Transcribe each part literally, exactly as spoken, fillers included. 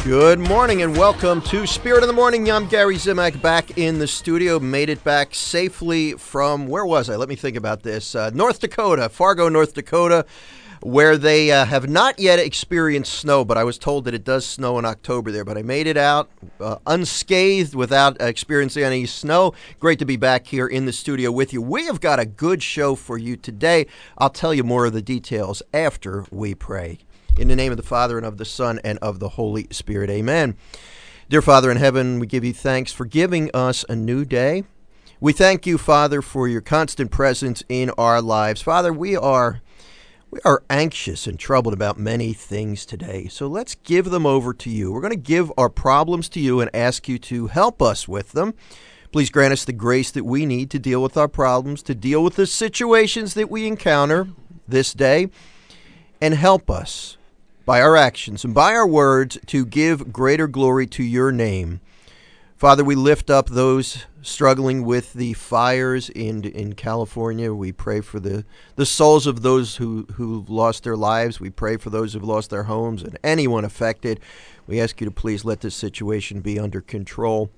Good morning and welcome to Spirit in the Morning. I'm Gary Zimak back in the studio. Made it back safely from, where was I? Let me think about this. Uh, North Dakota, Fargo, North Dakota, where they uh, have not yet experienced snow, but I was told that it does snow in October there. But I made it out uh, unscathed without experiencing any snow. Great to be back here in the studio with you. We have got a good show for you today. I'll tell you more of the details after we pray. In the name of the Father, and of the Son, and of the Holy Spirit. Amen. Dear Father in heaven, we give you thanks for giving us a new day. We thank you, Father, for your constant presence in our lives. Father, we are we are anxious and troubled about many things today, so let's give them over to you. We're going to give our problems to you and ask you to help us with them. Please grant us the grace that we need to deal with our problems, to deal with the situations that we encounter this day, and help us by our actions and by our words to give greater glory to your name. Father, we lift up those struggling with the fires in in California. We pray for the, the souls of those who, who've lost their lives. We pray for those who've lost their homes and anyone affected. We ask you to please let this situation be under control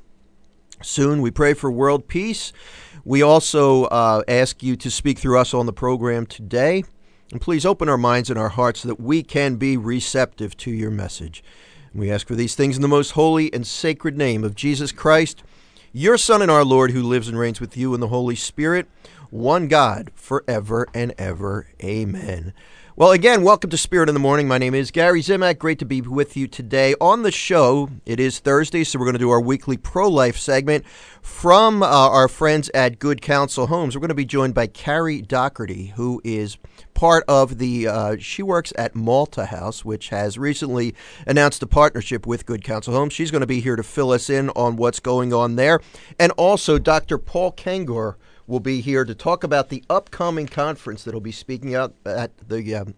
soon. We pray for world peace. We also uh, ask you to speak through us on the program today. And please open our minds and our hearts so that we can be receptive to your message. And we ask for these things in the most holy and sacred name of Jesus Christ, your Son and our Lord, who lives and reigns with you in the Holy Spirit, one God, forever and ever. Amen. Well, again, welcome to Spirit in the Morning. My name is Gary Zimak. Great to be with you today. On the show, it is Thursday, so we're going to do our weekly pro-life segment from uh, our friends at Good Counsel Homes. We're going to be joined by Carrie Doherty, who is part of the, uh, she works at Malta House, which has recently announced a partnership with Good Counsel Homes. She's going to be here to fill us in on what's going on there. And also, Doctor Paul Kengor will be here to talk about the upcoming conference that'll be speaking out at the, um,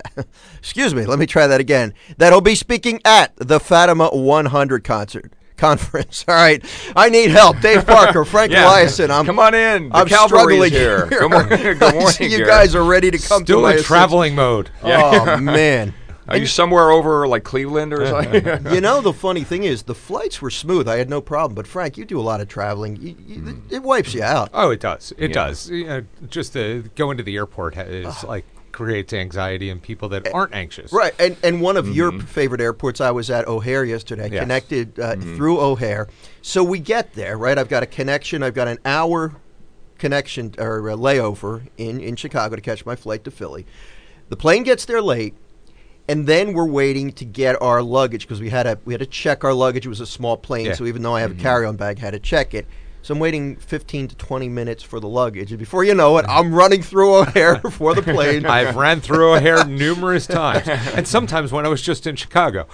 excuse me, let me try that again, that'll be speaking at the Fatima one hundred concert. Conference. All right. I need help. Dave Parker, Frank yeah. Eliason. I'm, come on in. The I'm Cavalry's struggling here. here. Good morning. Good morning. You Gary. guys are ready to come Still to my in traveling mode. Oh, man. Are you somewhere over like Cleveland or something? You know, the funny thing is, the flights were smooth. I had no problem. But, Frank, you do a lot of traveling. You, you, mm. It wipes you out. Oh, it does. It yeah. does. You know, just to go into the airport is uh. like creates anxiety in people that aren't anxious. Right. And and one of mm-hmm. your favorite airports, I was at O'Hare yesterday, yes. connected uh, mm-hmm. through O'Hare. So we get there, right? I've got a connection. I've got an hour connection or a layover in, in Chicago to catch my flight to Philly. The plane gets there late, and then we're waiting to get our luggage because we had a we had to check our luggage. It was a small plane, yeah. so even though I have mm-hmm. a carry-on bag, I had to check it. So I'm waiting fifteen to twenty minutes for the luggage. And before you know it, I'm running through O'Hare for the plane. I've ran through O'Hare numerous times. And sometimes when I was just in Chicago.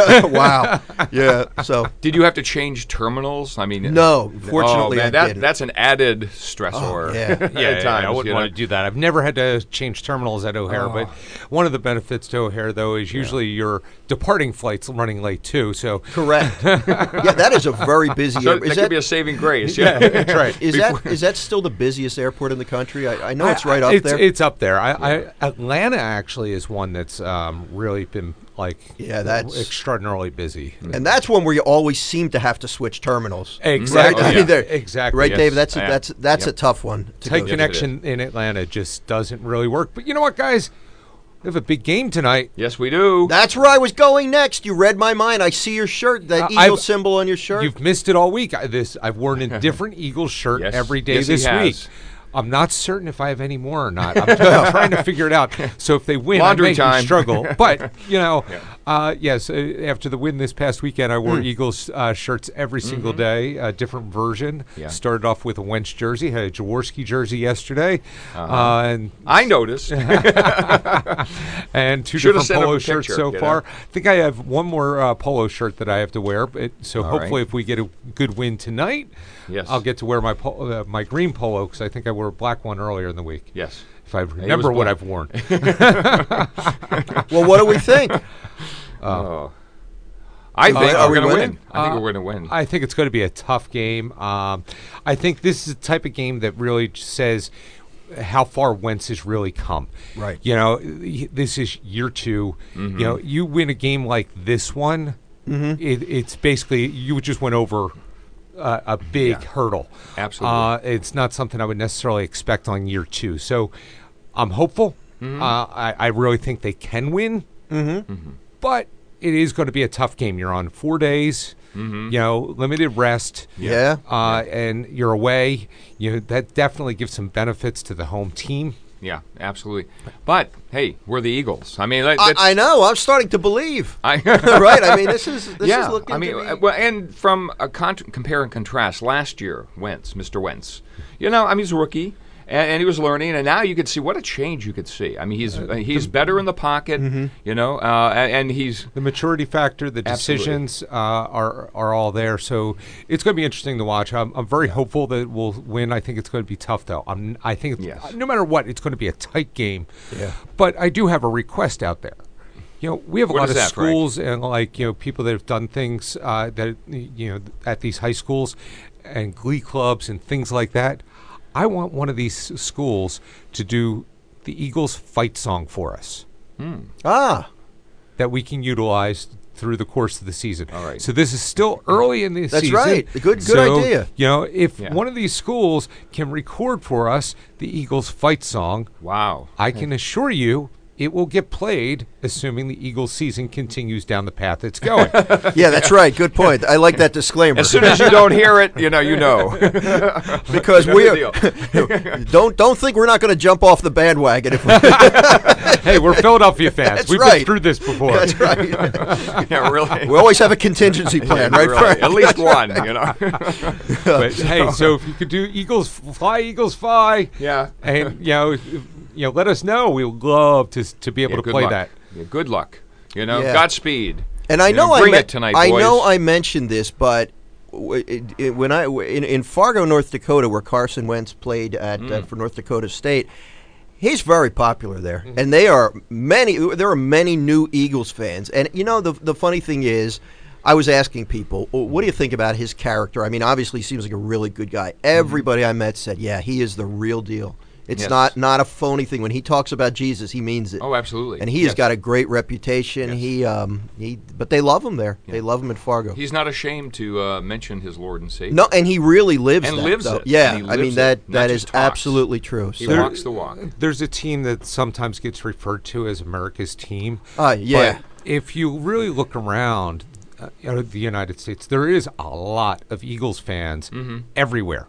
Wow. Yeah. So did you have to change terminals? I mean, no. Fortunately, oh, man, I that, didn't. That's an added stressor. Oh, yeah. yeah, at times, yeah, I wouldn't you know? want to do that. I've never had to change terminals at O'Hare, Oh. but one of the benefits to O'Hare, though, is usually yeah. your departing flight's running late, too. So correct. Yeah, that is a very busy so airport. That that could be a saving grace. Yeah, that's right. Is that is that still the busiest airport in the country? I, I know it's right up it's, there. It's up there. I, I, Atlanta actually is one that's um, really been like yeah, that's extraordinarily busy. And that's one where you always seem to have to switch terminals. Exactly. Right? Oh, yeah. I mean, exactly. Right, yes. Dave? That's a, Yeah. that's that's yep. a tough one. To Tight go connection in Atlanta just doesn't really work. But you know what, guys? We have a big game tonight. Yes, we do. That's where I was going next. You read my mind. I see your shirt, that Uh, eagle I've, symbol on your shirt. You've missed it all week. I, this I've worn a different Eagles shirt Yes. every day Yes, he this has. week. I'm not certain if I have any more or not. I'm just trying to figure it out. So if they win, Laundry I may time. struggle. But, you know, yeah. uh, yes, uh, after the win this past weekend, I wore Mm. Eagles uh, shirts every Mm-hmm. single day, a different version. Yeah. Started off with a Wentz jersey, had a Jaworski jersey yesterday. Uh-huh. Uh, and I noticed. and two Should've different sent him polo a shirts picture, so you know? far. I think I have one more uh, polo shirt that I have to wear. But so All hopefully right. if we get a good win tonight, Yes. I'll get to wear my po- uh, my green polo because I think I wore a black one earlier in the week. Yes. If I remember what black. I've worn. Well, what do we think? Oh. I Uh, think are we're we going to winning? win. I think Uh, we're going to win. I think it's going to be a tough game. Um, I think this is the type of game that really says how far Wentz has really come. Right. You know, y- this is year two. Mhm. You know, you win a game like this one, Mm-hmm. it, it's basically you just went over uh, a big Yeah. hurdle. Absolutely. Uh, it's not something I would necessarily expect on year two. So I'm hopeful. Mm-hmm. Uh, I, I really think they can win. Mm-hmm. Mm-hmm. But it is going to be a tough game. You're on four days, Mm-hmm. you know, limited rest, Yeah. uh, and you're away. You know, that definitely gives some benefits to the home team. Yeah, absolutely. But hey, we're the Eagles. I mean, like, I, that's, I know. I'm starting to believe. I, Right. I mean, this is this yeah, is looking I mean, to be... uh, well, and from a con- compare and contrast, last year, Wentz, Mister Wentz, you know, I mean, he's a rookie, and, and he was learning, and now you could see what a change you could see. I mean, he's uh, he's better in the pocket, Mm-hmm. you know, uh, and, and he's The maturity factor, the Absolutely. decisions uh, are are all there. So it's going to be interesting to watch. I'm, I'm very hopeful that we'll win. I think it's going to be tough, though. I'm, I think it's, Yes. no matter what, it's going to be a tight game. Yeah. But I do have a request out there. You know, we have a What lot is of that, Frank? schools and like you know people that have done things uh, that you know at these high schools and glee clubs and things like that. I want one of these s- schools to do the Eagles fight song for us Ah. that we can utilize through the course of the season. All right. So this is still early in the That's season. right. Good- good So, idea. You know, if Yeah. one of these schools can record for us the Eagles fight song, wow. I can assure you it will get played, assuming the Eagles season continues down the path it's going. Yeah, that's right. Good point. I like that disclaimer. As soon as you don't hear it, you know, you know. Because You know we the are, don't don't think we're not going to jump off the bandwagon if we, Hey, we're Philadelphia fans. That's We've right. been through this before. that's right. yeah, really. We always have a contingency plan, right, Really. Frank? At least one, you know. But hey, so if you could do Eagles fly, Eagles fly, Yeah. and you know, if- you know, let us know. We would love to s- to be able Yeah, to good play luck. that. Yeah, good luck. You know, Yeah. Godspeed. And I You know, I bring men- it tonight, I boys. know I mentioned this, but w- it, it, when I w- in, in Fargo, North Dakota, where Carson Wentz played at Mm. uh, for North Dakota State, he's very popular there, Mm-hmm. and they are many. There are many new Eagles fans, and you know the the funny thing is. I was asking people, "Oh, what do you think about his character? I mean, obviously, he seems like a really good guy. Everybody I met said, yeah, he is the real deal. It's Yes. not not a phony thing. When he talks about Jesus, he means it. Oh, absolutely. And he has Yes. got a great reputation. Yes. He, um, he, but they love him there. They love him at Fargo. He's not ashamed to uh, mention his Lord and Savior. No, and he really lives And that, lives though. it. Yeah, And he I mean lives that it, not that just is talks. absolutely true. He So, walks the walk. There's a team that sometimes gets referred to as America's team. uh, yeah, But if you really look around uh, you know, the United States, there is a lot of Eagles fans Mm-hmm. everywhere.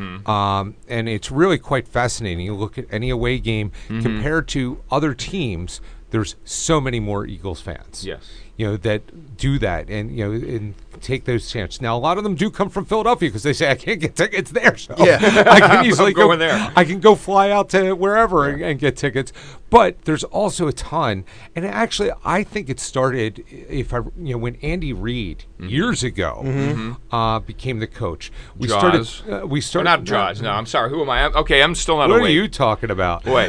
Um, and it's really quite fascinating. You look at any away game Mm-hmm. compared to other teams, there's so many more Eagles fans. Yes. You know, that do that and, you know, and take those chances. Now, a lot of them do come from Philadelphia because they say, I can't get tickets there. So Yeah. I can easily I'm go going there. I can go fly out to wherever and, and get tickets. But there's also a ton. And actually, I think it started, if I, you know, when Andy Reid years ago uh, became the coach. We Jaws. started. Uh, we Or started. not Jaws. No, I'm sorry. Who am I? I'm, okay, I'm still not What awake. are you talking about? Wait.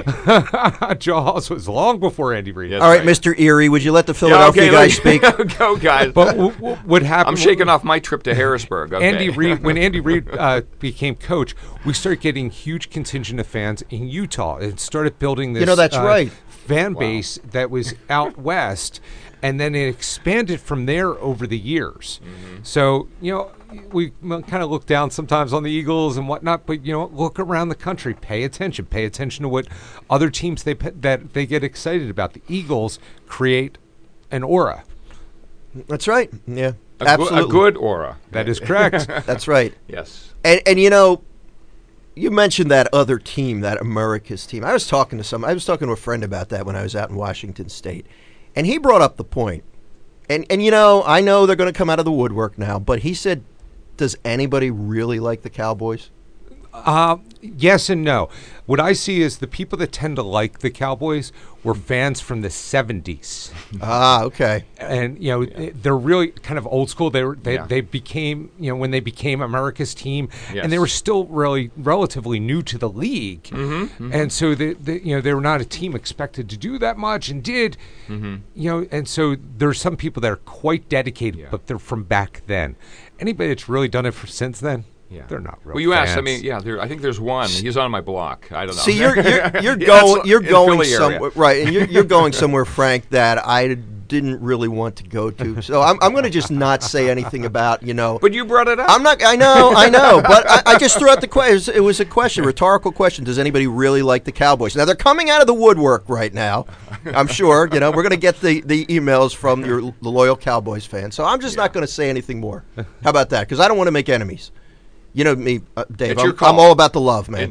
Jaws was long before Andy Reid. Yes. all right, right. Mister Erie, would you let the Yeah, Philadelphia okay, guys speak? let- Go, guys. But w- w- what happened? I'm shaking off my trip to Harrisburg. Okay. Andy Reid, when Andy Reid uh, became coach, we started getting huge contingent of fans in Utah and started building this. You know, that's uh, right. fan base that was out west, and then it expanded from there over the years. Mm-hmm. So you know, we kind of look down sometimes on the Eagles and whatnot, but you know, look around the country, pay attention, pay attention to what other teams they pe- that they get excited about. The Eagles create an aura. That's right. Yeah, a, go- absolutely. a good aura. That is correct. That's right. Yes. And and you know, you mentioned that other team, that America's team. I was talking to some. I was talking to a friend about that when I was out in Washington State, and he brought up the point. And and you know, I know they're going to come out of the woodwork now, but he said, "Does anybody really like the Cowboys?" Uh, yes and no. What I see is the people that tend to like the Cowboys were fans from the seventies. Ah, okay. And you know they're really kind of old school. They were they, Yeah. they became you know when they became America's team, Yes. and they were still really relatively new to the league, Mm-hmm. and so they, they you know they were not a team expected to do that much, and did Mm-hmm. you know and so there's some people that are quite dedicated, Yeah. but they're from back then. Anybody that's really done it for since then, Yeah. they're not real. Well, you asked. I fans. mean, yeah. There, I think there's one. He's on my block. I don't know. See, you're you're, you're Yeah, going that's you're in going Philly area. somewhere right, and you're you're going somewhere, Frank, that I didn't really want to go to. So I'm, I'm going to just not say anything about, you know. But you brought it up. I'm not, I know, I know. But I, I just threw out the question. It was a question, a rhetorical question. Does anybody really like the Cowboys? Now, they're coming out of the woodwork right now. I'm sure, you know, we're going to get the, the emails from your the loyal Cowboys fans. So I'm just yeah. not going to say anything more. How about that? Because I don't want to make enemies. You know me, uh, Dave. I'm, I'm all about the love, man.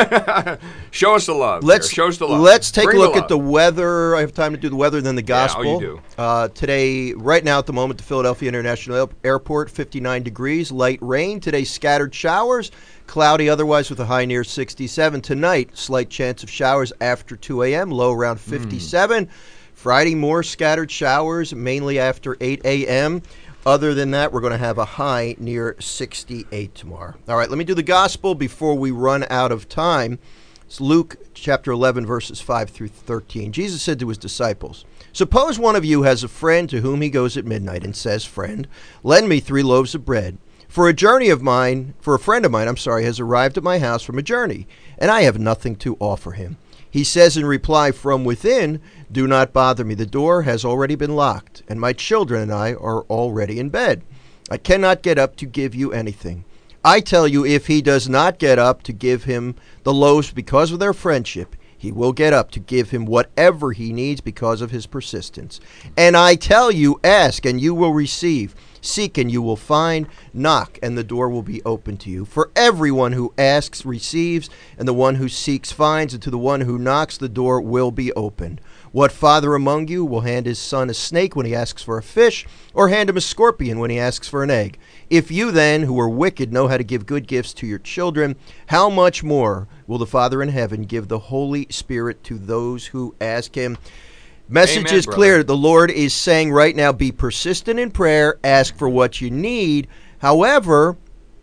Show us the love. Let's Show us the love. Let's take Bring a look the at the weather. I have time to do the weather, then the gospel. Yeah, oh, you do. Uh, today, right now at the moment, the Philadelphia International Airport, fifty-nine degrees, light rain. Today, scattered showers, cloudy otherwise with a high near sixty-seven. Tonight, slight chance of showers after two a.m., low around fifty-seven. Mm. Friday, more scattered showers, mainly after eight a.m. Other than that, we're going to have a high near sixty-eight tomorrow. All right, let me do the gospel before we run out of time. It's Luke chapter eleven, verses five through thirteen. Jesus said to his disciples, "Suppose one of you has a friend to whom he goes at midnight and says, 'Friend, lend me three loaves of bread. For a journey of mine, for a friend of mine, I'm sorry, has arrived at my house from a journey, and I have nothing to offer him.' He says in reply from within, 'Do not bother me. The door has already been locked, and my children and I are already in bed. I cannot get up to give you anything.' I tell you, if he does not get up to give him the loaves because of their friendship, he will get up to give him whatever he needs because of his persistence. And I tell you, ask, and you will receive. Seek, and you will find. Knock, and the door will be open to you. For everyone who asks receives, and the one who seeks finds, and to the one who knocks the door will be opened. What father among you will hand his son a snake when he asks for a fish, or hand him a scorpion when he asks for an egg? If you then, who are wicked, know how to give good gifts to your children, how much more will the Father in heaven give the Holy Spirit to those who ask him?" Message Amen, is brother. clear. The Lord is saying right now, be persistent in prayer, ask for what you need. However,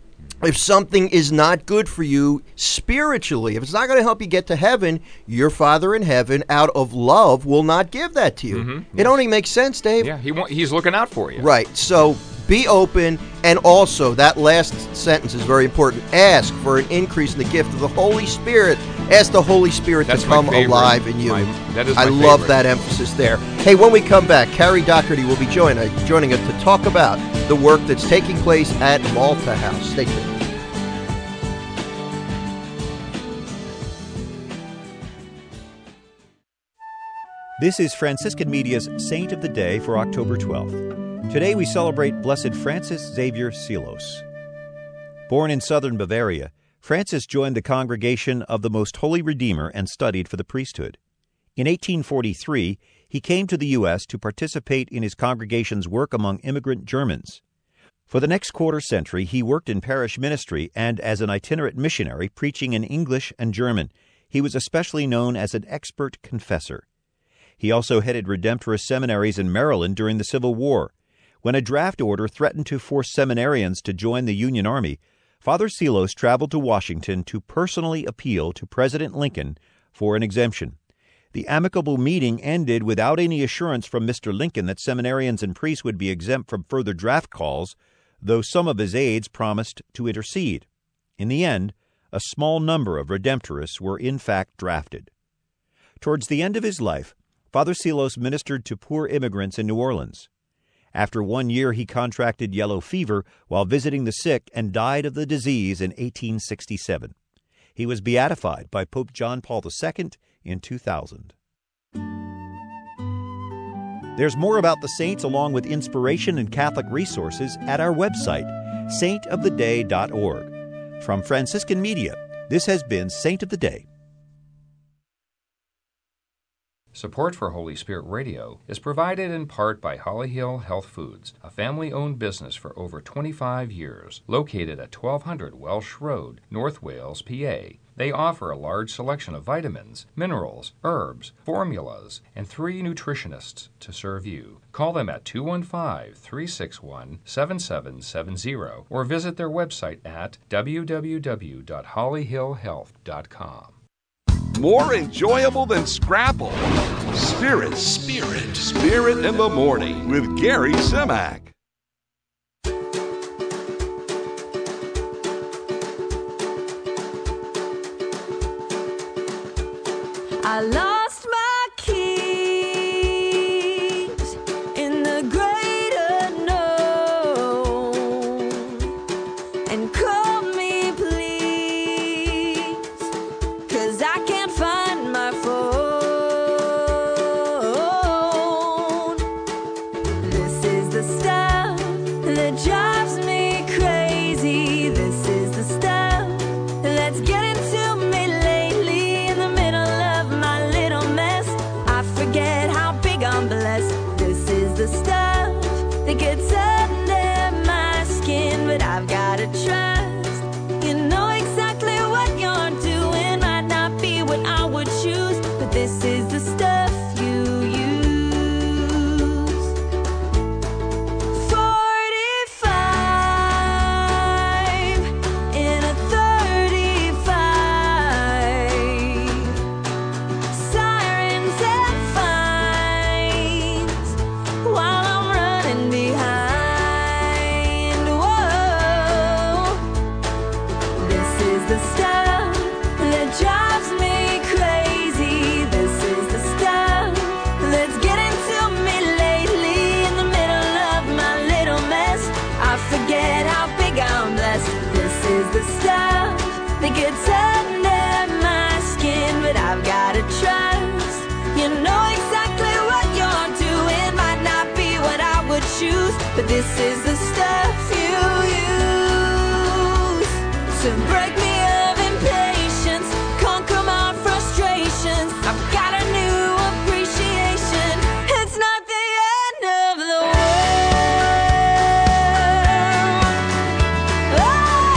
if something is not good for you spiritually, if it's not going to help you get to heaven, your Father in heaven, out of love, will not give that to you. Mm-hmm. It only makes sense, Dave. Yeah, he wa- he's looking out for you. Right. So be open, and also that last sentence is very important. Ask for an increase in the gift of the Holy Spirit. Ask the Holy Spirit That's to my come favorite. alive in you. My, that is I my love favorite. that emphasis there. Hey, when we come back, Carrie Doherty will be join, uh, joining us to talk about the work that's taking place at Malta House. Stay tuned. This is Franciscan Media's Saint of the Day for October twelfth. Today we celebrate Blessed Francis Xavier Seelos. Born in southern Bavaria, Francis joined the congregation of the Most Holy Redeemer and studied for the priesthood. In eighteen forty-three, he came to the U S to participate in his congregation's work among immigrant Germans. For the next quarter century, he worked in parish ministry and as an itinerant missionary preaching in English and German. He was especially known as an expert confessor. He also headed Redemptorist seminaries in Maryland during the Civil War. When a draft order threatened to force seminarians to join the Union Army, Father Seelos traveled to Washington to personally appeal to President Lincoln for an exemption. The amicable meeting ended without any assurance from Mister Lincoln that seminarians and priests would be exempt from further draft calls, though some of his aides promised to intercede. In the end, a small number of Redemptorists were in fact drafted. Towards the end of his life, Father Seelos ministered to poor immigrants in New Orleans. After one year, he contracted yellow fever while visiting the sick and died of the disease in eighteen sixty-seven. He was beatified by Pope John Paul the Second in two thousand. There's more about the saints along with inspiration and Catholic resources at our website, saint of the day dot org. From Franciscan Media, this has been Saint of the Day. Support for Holy Spirit Radio is provided in part by Holly Hill Health Foods, a family-owned business for over twenty-five years, located at twelve hundred Welsh Road, North Wales, P A. They offer a large selection of vitamins, minerals, herbs, formulas, and three nutritionists to serve you. Call them at two one five, three six one, seven seven seven zero or visit their website at w w w dot holly hill health dot com. More enjoyable than Scrapple. Spirit, Spirit, Spirit in the Morning with Gary Zimak. I lost my keys and call me please, 'cause I can't find my phone. This is the stuff that drives me crazy. This is the stuff that's getting to me lately. In the middle of my little mess, I forget how big I'm blessed. This is the stuff that gets under my skin, but I've gotta trust. You know exactly what you're doing might not be what I would choose, but this is the stuff you use. forty-five in a thirty-five. Sirens and fines while I'm running behind. Whoa, this is the stuff that drives me crazy. This is the stuff that's getting to me lately. In the middle of my little mess, I forget how big I'm blessed. This is the stuff that gets under my skin, but I've gotta trust. You know exactly what you're doing might not be what I would choose, but this is the stuff you use to break me of impatience, conquer my frustrations. I've got a new appreciation. It's not the end of the world. Oh,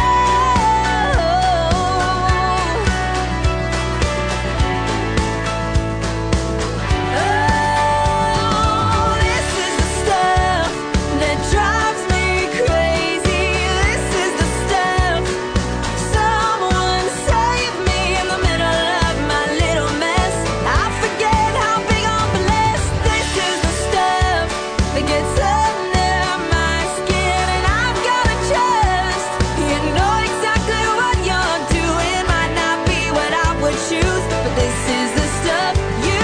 oh, this is the stuff that drives me crazy. This is the stuff. Someone save me in the middle of my little mess. I forget how big I'm blessed. This is the stuff that gets under my skin, and I've gotta trust. You know exactly what you're doing might not be what I would choose, but this is the stuff you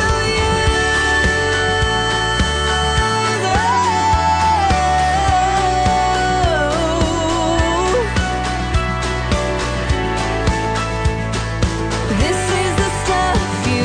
use. This is the stuff you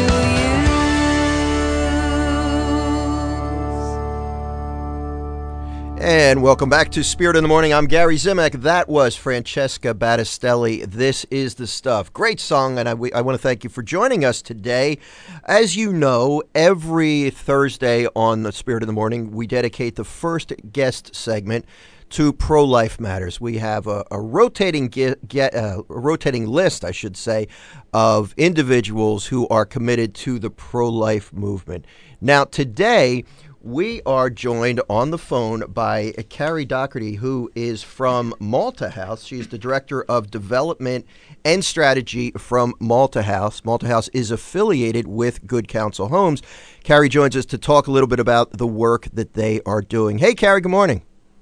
use. And welcome back to Spirit in the Morning. I'm Gary Zimak. That was Francesca Battistelli. This is the stuff. Great song, and I, we, I want to thank you for joining us today. As you know, every Thursday on the Spirit in the Morning, we dedicate the first guest segment to pro-life matters. We have a, a rotating get, get, uh, a rotating list, I should say, of individuals who are committed to the pro-life movement. Now, today, we are joined on the phone by Carrie Doherty, who is from Malta House. She's the Director of Development and Strategy from Malta House. Malta House is affiliated with Good Counsel Homes. Carrie joins us to talk a little bit about the work that they are doing. Hey, Carrie, good morning.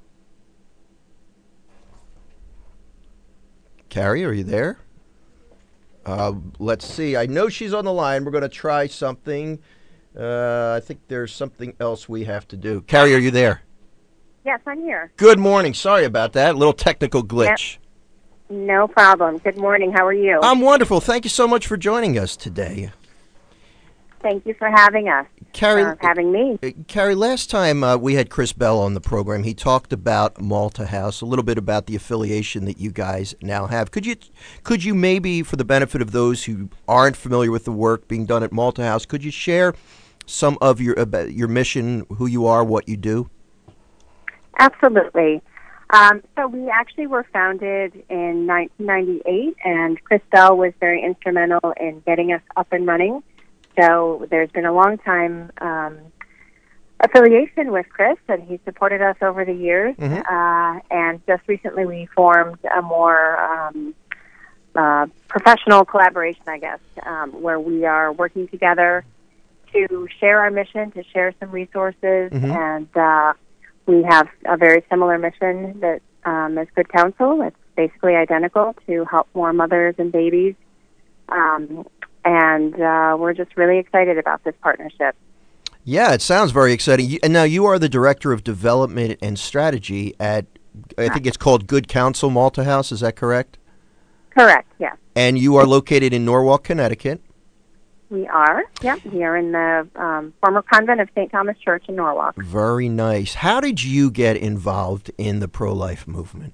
Carrie, are you there? Uh, let's see. I know she's on the line. We're going to try something. Uh, I think there's something else we have to do. Carrie, are you there? Yes, I'm here. Good morning. Sorry about that. A little technical glitch. No problem. Good morning. How are you? I'm wonderful. Thank you so much for joining us today. Thank you for having us. Carrie, uh, having me. uh, Carrie, last time uh, we had Chris Bell on the program, he talked about Malta House, a little bit about the affiliation that you guys now have. Could you, could you maybe, for the benefit of those who aren't familiar with the work being done at Malta House, could you share some of your about your mission, who you are, what you do? Absolutely. Um, so we actually were founded in nineteen ninety-eight, and Chris Bell was very instrumental in getting us up and running. So there's been a long time um, affiliation with Chris, and he supported us over the years. Mm-hmm. Uh, and just recently we formed a more um, uh, professional collaboration, I guess, um, where we are working together to share our mission, to share some resources, Mm-hmm. and uh, we have a very similar mission that um, is Good Counsel. It's basically identical, to help more mothers and babies. Um, and uh, we're just really excited about this partnership. Yeah, it sounds very exciting. You, and now you are the Director of Development and Strategy at I think it's called Good Counsel Malta House. Is that correct? Correct, yes. And you are located in Norwalk, Connecticut. We are, yep. We are in the um, former convent of Saint Thomas Church in Norwalk. Very nice. How did you get involved in the pro-life movement?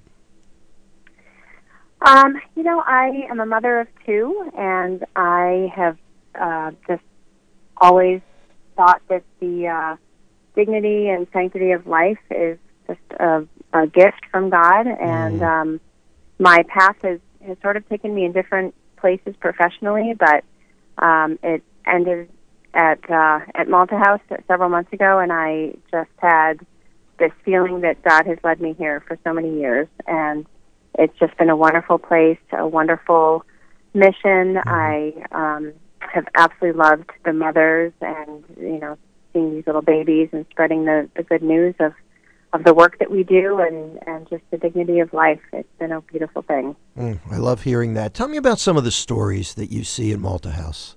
Um, you know, I am a mother of two, and I have uh, just always thought that the uh, dignity and sanctity of life is just a, a gift from God, and Mm. um, my path has, has sort of taken me in different places professionally, but um, it ended at uh, at Malta House several months ago, and I just had this feeling that God has led me here for so many years, and it's just been a wonderful place, a wonderful mission. Mm-hmm. I um, have absolutely loved the mothers and, you know, seeing these little babies and spreading the, the good news of, of the work that we do and, and just the dignity of life. It's been a beautiful thing. Mm, I love hearing that. Tell me about some of the stories that you see in Malta House.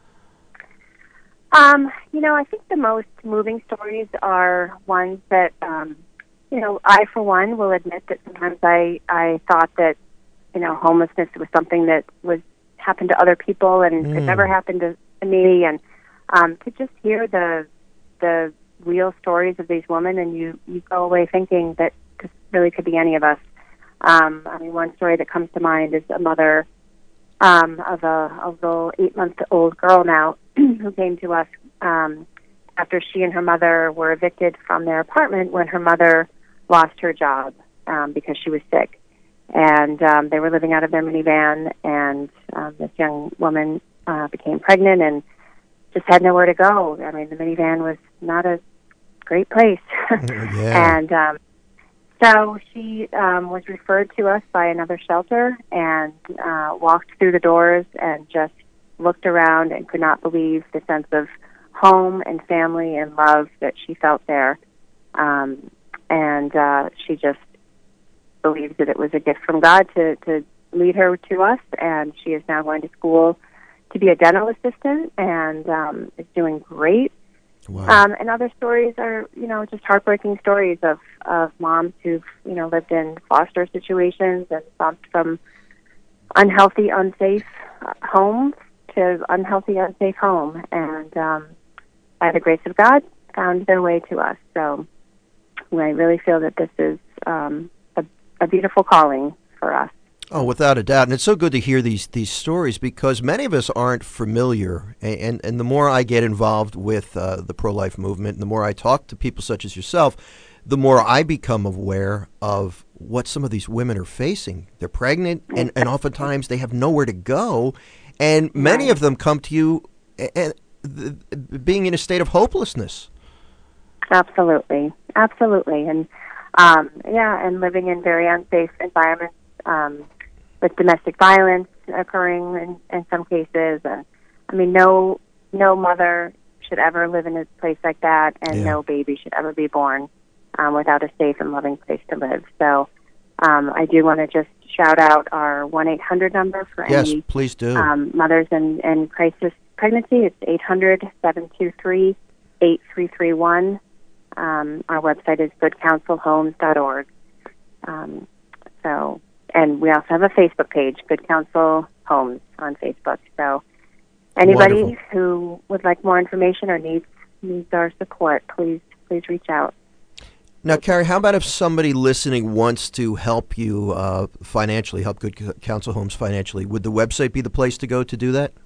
Um, you know, I think the most moving stories are ones that, um, you know, I, for one, will admit that sometimes I, I thought that, you know, homelessness was something that was happened to other people and Mm. could never happen to, to me. And um, to just hear the the real stories of these women, and you, you go away thinking that this really could be any of us. Um, I mean, one story that comes to mind is a mother um, of a, a little eight-month-old girl now who came to us um, after she and her mother were evicted from their apartment when her mother lost her job um, because she was sick. And um, they were living out of their minivan, and um, this young woman uh, became pregnant and just had nowhere to go. I mean, the minivan was not a great place. Yeah. And um, so she um, was referred to us by another shelter and uh, walked through the doors and just looked around and could not believe the sense of home and family and love that she felt there. Um, and uh, she just believes that it was a gift from God to, to lead her to us, and she is now going to school to be a dental assistant and um, is doing great. Wow. Um, and other stories are, you know, just heartbreaking stories of, of moms who've, you know, lived in foster situations and bumped from unhealthy, unsafe uh, homes to unhealthy, unsafe home. And um, by the grace of God, found their way to us. So I really feel that this is um, a, a beautiful calling for us. Oh, without a doubt. And it's so good to hear these these stories because many of us aren't familiar. And, and, and the more I get involved with uh, the pro-life movement and the more I talk to people such as yourself, the more I become aware of what some of these women are facing. They're pregnant, and, and oftentimes they have nowhere to go. And many of them come to you and, and, being in a state of hopelessness. Absolutely. Absolutely. And, um, yeah, and living in very unsafe environments. Um, with domestic violence occurring in, in some cases. And I mean, no no mother should ever live in a place like that, and Yeah. no baby should ever be born um, without a safe and loving place to live. So um, I do want to just shout out our one eight hundred number for Yes, any please do. um, mothers in, in crisis pregnancy. It's eight hundred, seven two three, eight three three one. Um, our website is good counsel homes dot org. Um, so... And we also have a Facebook page, Good Counsel Homes, on Facebook. So anybody Wonderful. who would like more information or needs needs our support, please please reach out. Now, Carrie, how about if somebody listening wants to help you uh, financially, help Good Counsel Homes financially? Would the website be the place to go to do that?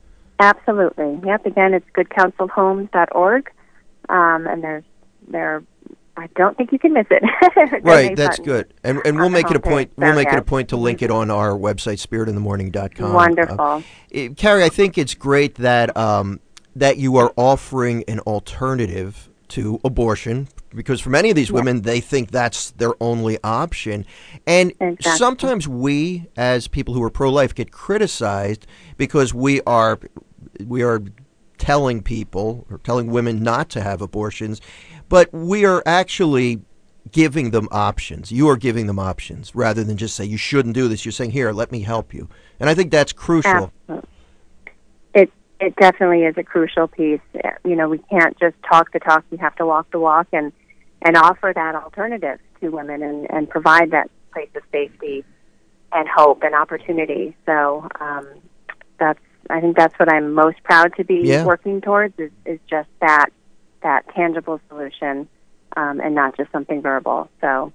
Absolutely. Yep. Again, it's good counsel homes dot org, um, and there's there. I don't think you can miss it. Right, that's good. And and we'll on the make it a point. homepage, We'll so, make it a yes. point to link it on our website, spirit in the morning dot com. Wonderful. Uh, it- Carrie, I think it's great that um, that you are offering an alternative to abortion, because for many of these women, they think that's their only option. And Exactly. sometimes we, as people who are pro-life, get criticized because we are we are telling people or telling women not to have abortions, but we are actually giving them options. You are giving them options rather than just say you shouldn't do this. You're saying, here, let me help you. And I think that's crucial. Absolutely. It it definitely is a crucial piece. You know, we can't just talk the talk. We have to walk the walk. And and offer that alternative to women and, and provide that place of safety and hope and opportunity. So um, that's I think that's what I'm most proud to be Yeah. working towards is, is just that that tangible solution um, and not just something verbal. So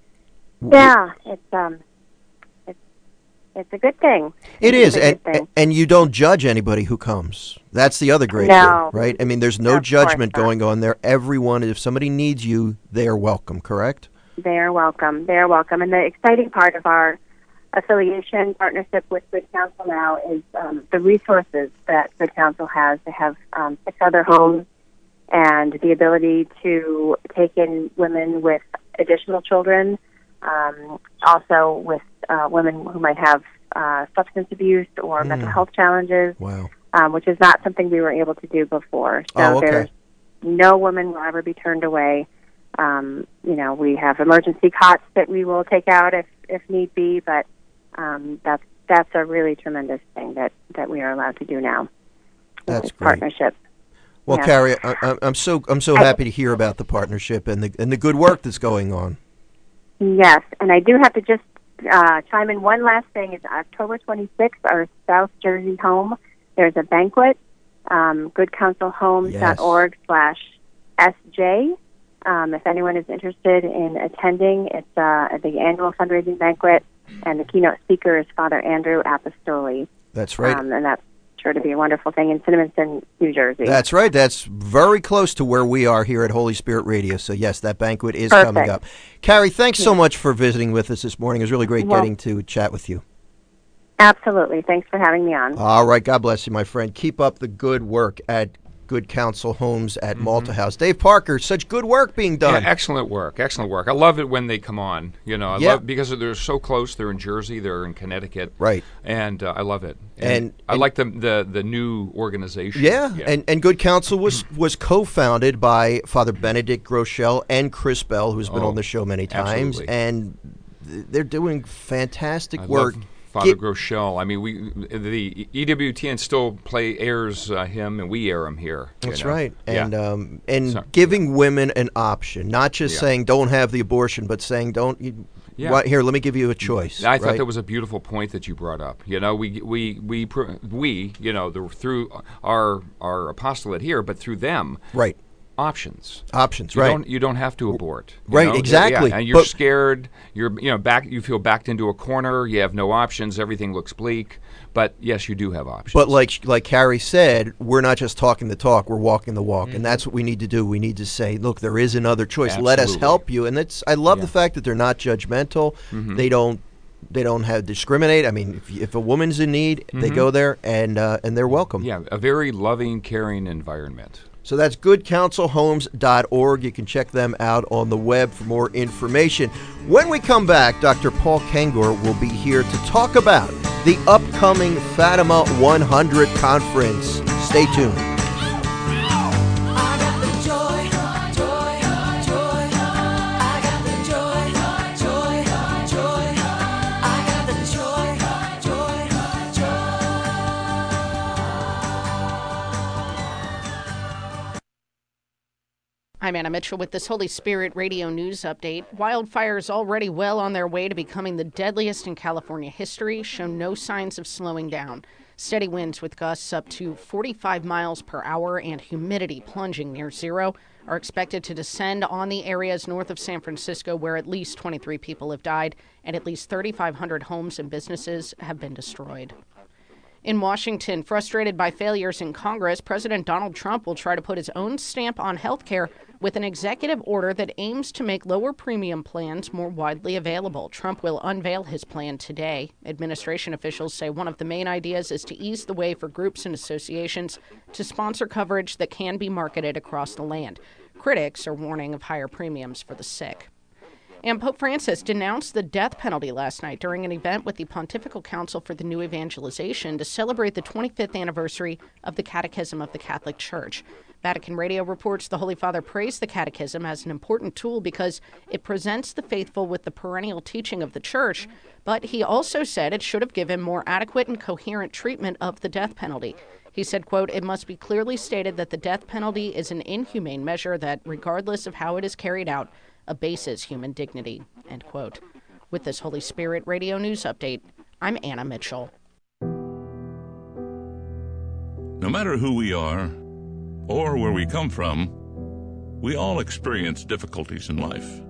yeah, it's um, it's it's a good thing. It It's is, a and good thing. and you don't judge anybody who comes. That's the other great No. thing, right? I mean, there's no Of course judgment not. going on there. Everyone, if somebody needs you, they are welcome, correct? They are welcome. They are welcome. And the exciting part of our affiliation partnership with Good Counsel now is um, the resources that Good Counsel has. They have um, six other homes and the ability to take in women with additional children, um, also with uh, women who might have uh, substance abuse or Mm. mental health challenges, Wow. um, which is not something we were able to do before. So Oh, okay. there's no woman will ever be turned away. Um, you know, we have emergency cots that we will take out if, if need be, but um, that's that's a really tremendous thing that, that we are allowed to do now. That's This great. partnership. Well, Yeah. Carrie, I, I- I'm so I'm so I- happy to hear about the partnership and the and the good work that's going on. Yes, and I do have to just uh, chime in one last thing. It's October twenty-sixth, our South Jersey home. There's a banquet, um, goodcounselhomes.org slash SJ. Um, if anyone is interested in attending, it's uh, the annual fundraising banquet, and the keynote speaker is Father Andrew Apostoli. That's right. Um, and that's sure to be a wonderful thing in Cinnaminson, New Jersey. That's right. That's very close to where we are here at Holy Spirit Radio. So, yes, that banquet is coming Perfect. up. Carrie, thanks so much for visiting with us this morning. It was really great Well- getting to chat with you. Absolutely. Thanks for having me on. All right. God bless you, my friend. Keep up the good work at Good Counsel Homes at Malta House. Dave Parker, such good work being done. Yeah, excellent work, excellent work. I love it when they come on. You know, I Yeah. love because they're so close. They're in Jersey, they're in Connecticut, Right. And uh, I love it. And- I and- like the the the new organization. Yeah, and and Good Counsel was was co-founded by Father Benedict Groeschel and Chris Bell, who's been Oh, on the show many times, absolutely. and th- they're doing fantastic I work. love Father Get- Groeschel. I mean, we the E W T N still play airs uh, him, and we air him here. you That's know? right, Yeah. and um, and So- giving women an option, not just Yeah. saying don't have the abortion, but saying don't. You, Yeah. right here, let me give you a choice. I thought right? that was a beautiful point that you brought up. You know, we we we pr- we you know the, through our our apostolate here, but through them right options. options. You right. don't you don't have to abort. you Right, know? Yeah, exactly. Yeah, and you're But- scared. You're you know back. You feel backed into a corner. You have no options. Everything looks bleak. But yes, you do have options. But like like Carrie said, we're not just talking the talk; we're walking the walk, Mm-hmm. and that's what we need to do. We need to say, look, there is another choice. Let us Absolutely. help you. And that's I love the Yeah. Mm-hmm. fact that they're not judgmental. They don't they don't have discriminate. I mean, if, if a woman's in need, they go there and uh, and they're welcome. Mm-hmm. yeah, a very loving, caring environment. So that's good counsel homes dot org. You can check them out on the web for more information. When we come back, Doctor Paul Kengor will be here to talk about the upcoming Fatima one hundred conference. Stay tuned. I got the joy, joy, joy. I got the joy, joy, joy. I got the joy, joy, joy. I'm Anna Mitchell with this Holy Spirit Radio News update. Wildfires already well on their way to becoming the deadliest in California history show no signs of slowing down. Steady winds with gusts up to forty-five miles per hour and humidity plunging near zero are expected to descend on the areas north of San Francisco where at least twenty-three people have died and at least thirty-five hundred homes and businesses have been destroyed. In Washington, frustrated by failures in Congress, President Donald Trump will try to put his own stamp on health care with an executive order that aims to make lower premium plans more widely available. Trump will unveil his plan today. Administration officials say one of the main ideas is to ease the way for groups and associations to sponsor coverage that can be marketed across the land. Critics are warning of higher premiums for the sick. And Pope Francis denounced the death penalty last night during an event with the Pontifical Council for the New Evangelization to celebrate the twenty-fifth anniversary of the Catechism of the Catholic Church. Vatican Radio reports the Holy Father praised the Catechism as an important tool because it presents the faithful with the perennial teaching of the Church, but he also said it should have given more adequate and coherent treatment of the death penalty. He said, quote, "It must be clearly stated that the death penalty is an inhumane measure that, regardless of how it is carried out, abases human dignity," end quote. With this Holy Spirit Radio News Update, I'm Anna Mitchell. No matter who we are or where we come from, we all experience difficulties in life.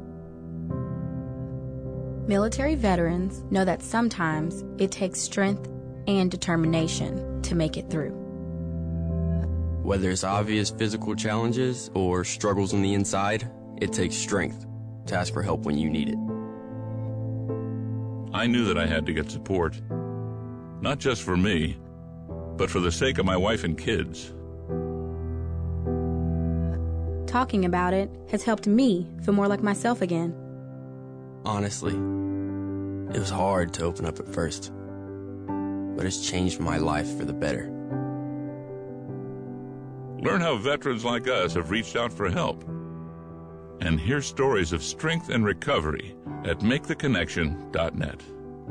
Military veterans know that sometimes it takes strength and determination to make it through. Whether it's obvious physical challenges or struggles on the inside, it takes strength to ask for help when you need it. I knew that I had to get support, not just for me, but for the sake of my wife and kids. Talking about it has helped me feel more like myself again. Honestly, it was hard to open up at first, but it's changed my life for the better. Learn how veterans like us have reached out for help, and hear stories of strength and recovery at make the connection dot net.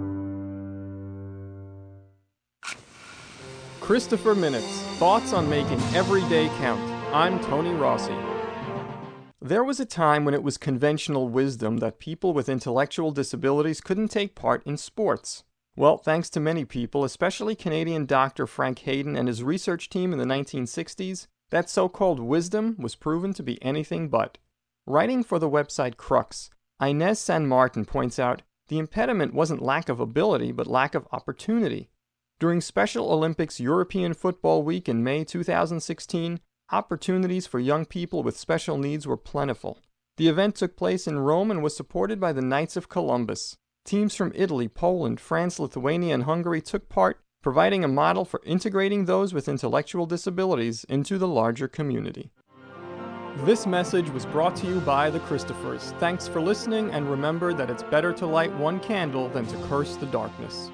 Christopher Minutes, thoughts on making every day count. I'm Tony Rossi. There was a time when it was conventional wisdom that people with intellectual disabilities couldn't take part in sports. Well, thanks to many people, especially Canadian Doctor Frank Hayden and his research team in the nineteen sixties, that so-called wisdom was proven to be anything but. Writing for the website Crux, Inez San Martin points out the impediment wasn't lack of ability, but lack of opportunity. During Special Olympics European Football Week in May two thousand sixteen, opportunities for young people with special needs were plentiful. The event took place in Rome and was supported by the Knights of Columbus. Teams from Italy, Poland, France, Lithuania, and Hungary took part, providing a model for integrating those with intellectual disabilities into the larger community. This message was brought to you by the Christophers. Thanks for listening, and remember that it's better to light one candle than to curse the darkness.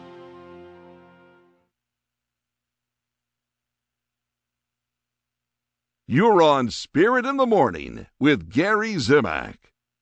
You're on Spirit in the Morning with Gary Zimak.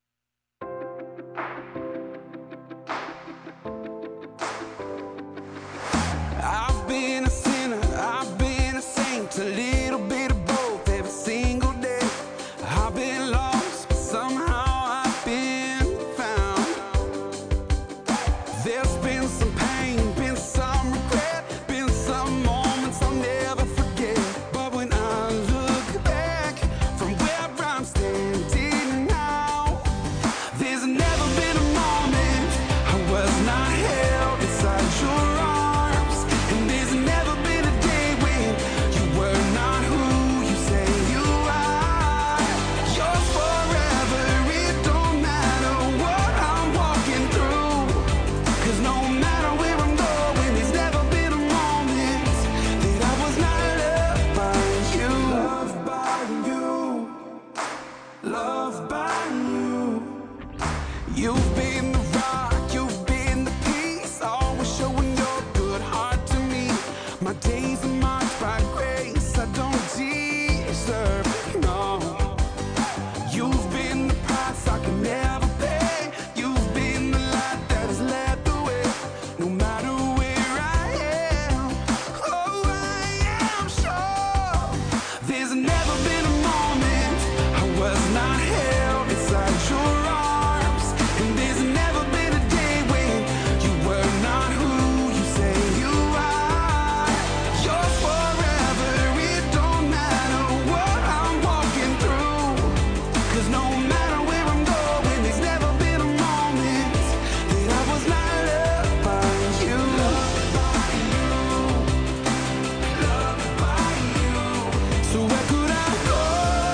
I've been a sinner, I've been a saint, a little bit of both every single day. I've been lost, but somehow I've been found. There's been some pain, been some regret, been some moments I'll never forget. But when I look back from where I'm standing now, there's never been a moment I was not held inside your arms. And there's never been a day when you were not who you say you are. You're forever, it don't matter what I'm walking through. Cause no matter where I'm going, there's never been a moment that I was not loved by you. Loved by you. Loved by you. You've been the rock, you've been the peace, always showing your good heart to me. My days are marked by grace I don't deserve, no. You've been the price I can never pay. You've been the light that has led the way. No matter where I am, oh, I am sure there's never been a moment I was not held inside your arms. And there's never been a day when you were not who you say you are. You're forever, it don't matter what I'm walking through. Cause no matter where I'm going, there's never been a moment that I was not loved by you. Loved by you. Loved by you. So where could I go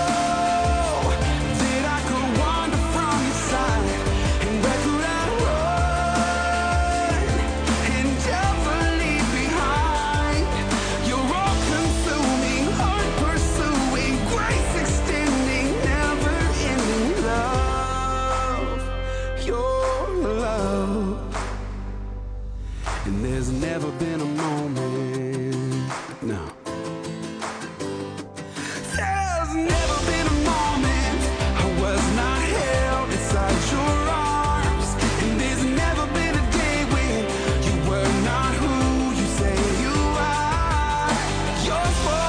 that I could wander from your side? And where could I run and never leave behind? You're all consuming, heart pursuing, grace extending, never ending love. Your love. And there's never been a moment, no. There's never been a moment I was not held inside your arms. And there's never been a day when you were not who you say you are. You're for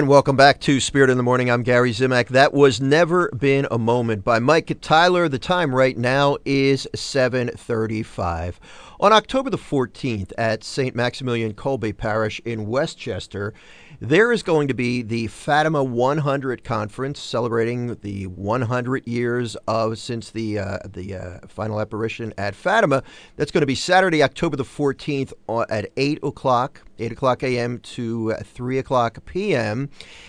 And welcome back to Spirit in the Morning. I'm Gary Zimak. That was Never Been a Moment by Mike Tyler. The time right now is seven thirty-five. On October the fourteenth at Saint Maximilian Kolbe Parish in Westchester, there is going to be the Fatima one hundred Conference, celebrating the one hundred years of since the uh, the uh, final apparition at Fatima. That's going to be Saturday, October the fourteenth at eight o'clock, eight o'clock a.m. to three o'clock p.m.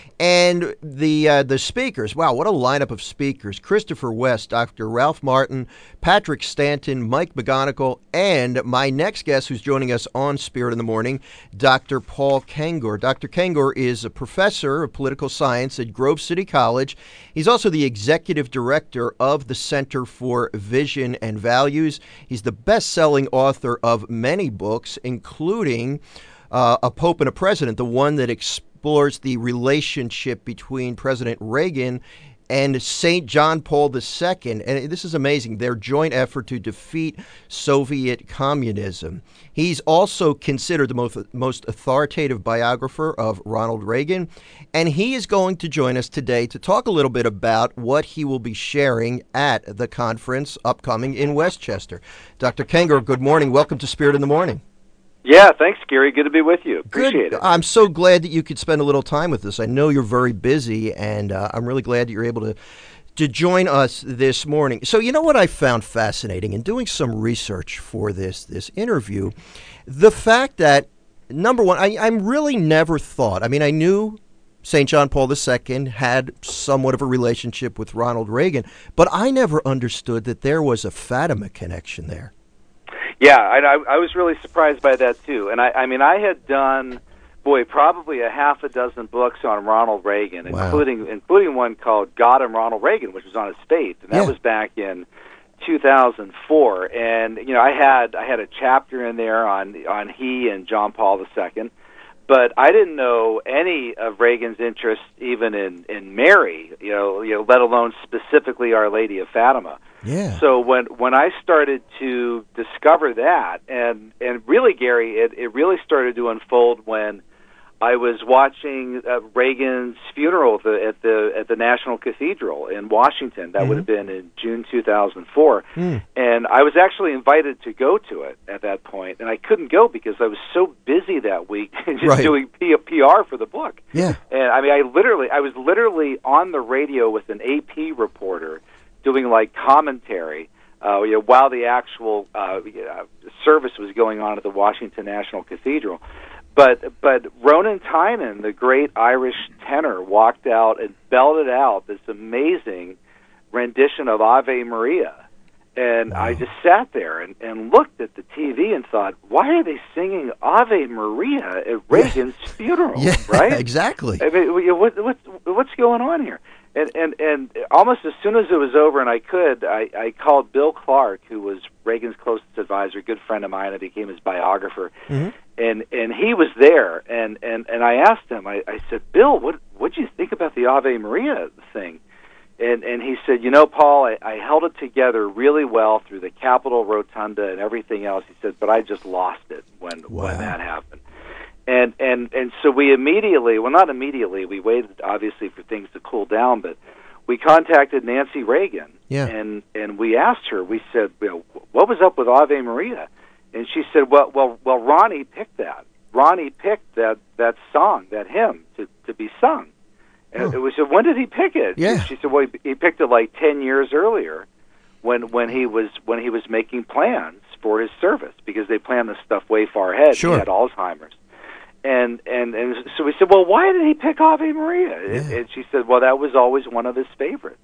And the uh, the speakers, wow, what a lineup of speakers. Christopher West, Doctor Ralph Martin, Patrick Stanton, Mike McGonigal, and my next guest who's joining us on Spirit in the Morning, Doctor Paul Kengor. Doctor Kengor is a professor of political science at Grove City College. He's also the executive director of the Center for Vision and Values. He's the best-selling author of many books, including uh, A Pope and a President, the one that explains explores the relationship between President Reagan and Saint John Paul the Second. And this is amazing, their joint effort to defeat Soviet communism. He's also considered the most, most authoritative biographer of Ronald Reagan. And he is going to join us today to talk a little bit about what he will be sharing at the conference upcoming in Westchester. Doctor Kengor, good morning. Welcome to Spirit in the Morning. Yeah, thanks, Gary. Good to be with you. Appreciate Good. it. I'm so glad that you could spend a little time with us. I know you're very busy, and uh, I'm really glad that you're able to to join us this morning. So, you know what I found fascinating in doing some research for this this interview? The fact that, number one, I, I'm really never thought, I mean, I knew Saint John Paul the Second had somewhat of a relationship with Ronald Reagan, but I never understood that there was a Fatima connection there. Yeah, I, I, I was really surprised by that, too. And I, I mean, I had done, boy, probably a half a dozen books on Ronald Reagan, Wow. including including one called God and Ronald Reagan, which was on his faith. And that Yeah. was back in two thousand four. And, you know, I had I had a chapter in there on on he and John Paul the Second. But I didn't know any of Reagan's interests even in, in Mary, you know, you know, let alone specifically Our Lady of Fatima. Yeah. So when when I started to discover that, and and really, Gary, it, it really started to unfold when I was watching uh, Reagan's funeral at the, at the at the National Cathedral in Washington. That Mhm. would have been in June two thousand four, Mm. and I was actually invited to go to it at that point, and I couldn't go because I was so busy that week just Right. doing P- PR for the book. Yeah. And I mean, I literally, I was literally on the radio with an A P reporter doing like commentary, uh, you know, while the actual uh, uh, service was going on at the Washington National Cathedral. But but Ronan Tynan, the great Irish tenor, walked out and belted out this amazing rendition of Ave Maria. And I just sat there and, and looked at the T V and thought, why are they singing Ave Maria at Reagan's funeral? Yeah, right? exactly. I mean, what, what, what's going on here? And, and and almost as soon as it was over and I could, I, I called Bill Clark, who was Reagan's closest advisor, a good friend of mine. I became his biographer. Mm-hmm. And and he was there, and, and, and I asked him, I, I said, Bill, what what do you think about the Ave Maria thing? And and he said, you know, Paul, I, I held it together really well through the Capitol Rotunda and everything else. He said, but I just lost it when Wow. when that happened. And and and so we immediately, well, not immediately, we waited obviously for things to cool down, but we contacted Nancy Reagan, Yeah. and and we asked her. We said, you know, what was up with Ave Maria? And she said, well, well, well, Ronnie picked that. Ronnie picked that that song, that hymn, to to be sung. And Huh. we said, when did he pick it? Yeah. She said, well, he, he picked it like ten years earlier, when when he was when he was making plans for his service, because they planned this stuff way far ahead. Sure. He had Alzheimer's. And, and and so we said, well, why did he pick Ave Maria? And, Yeah. and she said, well, that was always one of his favorites.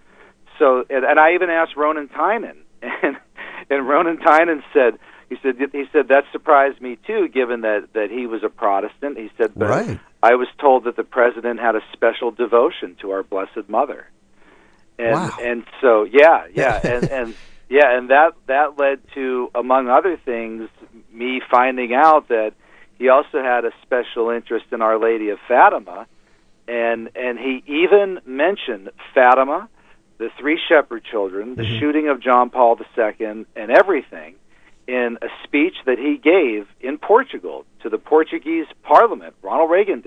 So, and, and I even asked Ronan Tynan, and and Ronan Tynan said, he said he said that surprised me too, given that, that he was a Protestant. He said, but Right. I was told that the president had a special devotion to our Blessed Mother. And Wow. and so yeah, yeah, and and yeah, and that that led to, among other things, me finding out that he also had a special interest in Our Lady of Fatima, and and he even mentioned Fatima, the three shepherd children, the Mhm. shooting of John Paul the Second, and everything, in a speech that he gave in Portugal to the Portuguese Parliament. Ronald Reagan did.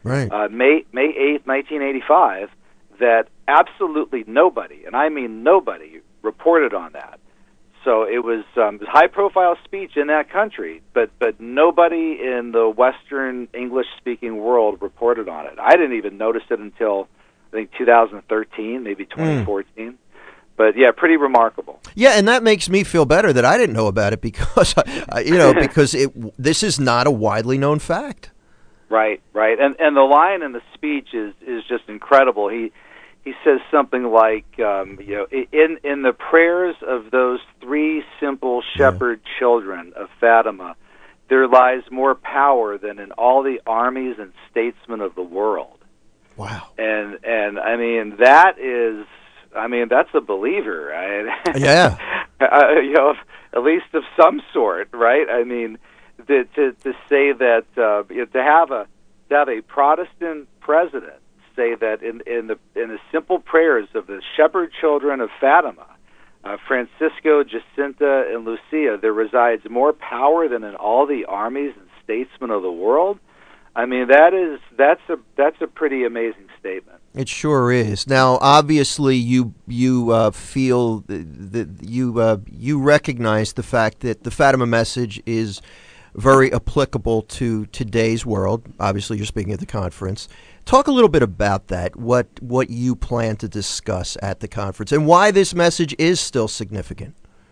right. uh, May May eighth, nineteen eighty-five, that absolutely nobody, and I mean nobody, reported on that. So it was um, high-profile speech in that country, but but nobody in the Western English-speaking world reported on it. I didn't even notice it until I think two thousand thirteen, maybe twenty fourteen. Mm. But yeah, pretty remarkable. Yeah, and that makes me feel better that I didn't know about it because, uh, you know, because it this is not a widely known fact. Right, right, and and the line in the speech is is just incredible. He he says something like, um, you know, in in the prayers of those three simple shepherd yeah. children of Fatima, there lies more power than in all the armies and statesmen of the world. Wow. And and I mean that is. I mean, that's a believer, right? Yeah. uh, you know, at least of some sort, right? I mean, to to, to say that uh, you know, to have a to have a Protestant president say that in in the in the simple prayers of the shepherd children of Fatima, uh, Francisco, Jacinta, and Lucia, there resides more power than in all the armies and statesmen of the world. I mean, that is that's a that's a pretty amazing statement. It sure is. Now, obviously, you you uh, feel that you uh, you recognize the fact that the Fatima message is very applicable to today's world. Obviously, you're speaking at the conference. Talk a little bit about that. What what you plan to discuss at the conference, and why this message is still significant.